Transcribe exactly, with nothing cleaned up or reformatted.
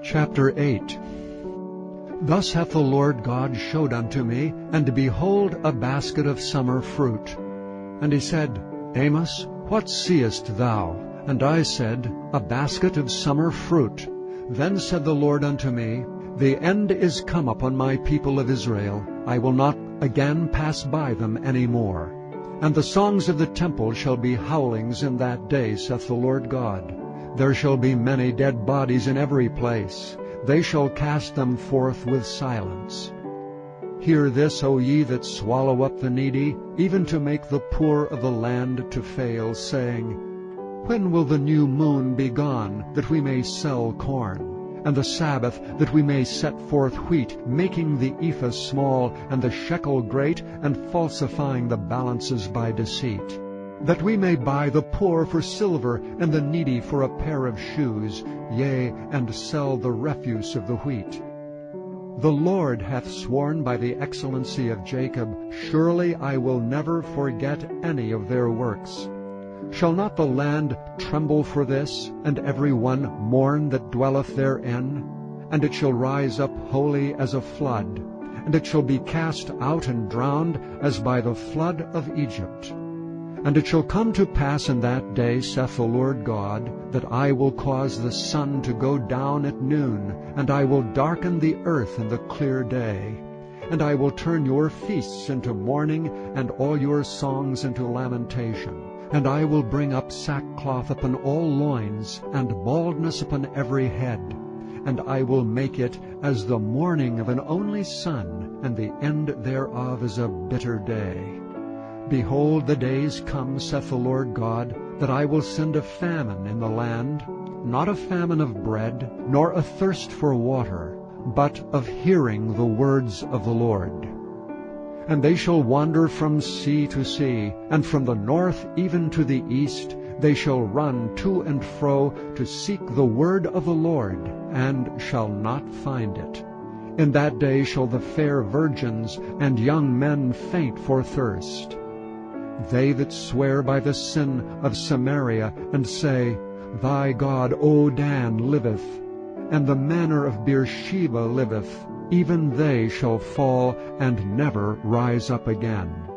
Chapter eight. Thus hath the Lord God showed unto me, and behold, a basket of summer fruit. And he said, Amos, what seest thou? And I said, A basket of summer fruit. Then said the Lord unto me, The end is come upon my people of Israel. I will not again pass by them any more. And the songs of the temple shall be howlings in that day, saith the Lord God. There shall be many dead bodies in every place. They shall cast them forth with silence. Hear this, O ye that swallow up the needy, even to make the poor of the land to fail, saying, When will the new moon be gone, that we may sell corn? And the Sabbath, that we may set forth wheat, making the ephah small, and the shekel great, and falsifying the balances by deceit? That we may buy the poor for silver, and the needy for a pair of shoes, yea, and sell the refuse of the wheat. The Lord hath sworn by the excellency of Jacob, Surely I will never forget any of their works. Shall not the land tremble for this, and every one mourn that dwelleth therein? And it shall rise up wholly as a flood, and it shall be cast out and drowned as by the flood of Egypt. And it shall come to pass in that day, saith the Lord God, that I will cause the sun to go down at noon, and I will darken the earth in the clear day. And I will turn your feasts into mourning, and all your songs into lamentation. And I will bring up sackcloth upon all loins, and baldness upon every head. And I will make it as the mourning of an only son, and the end thereof is a bitter day. Behold, the days come, saith the Lord God, that I will send a famine in the land, not a famine of bread, nor a thirst for water, but of hearing the words of the Lord. And they shall wander from sea to sea, and from the north even to the east. They shall run to and fro to seek the word of the Lord, and shall not find it. In that day shall the fair virgins and young men faint for thirst. They that swear by the sin of Samaria, and say, Thy God, O Dan, liveth, and the manner of Beersheba liveth, even they shall fall and never rise up again.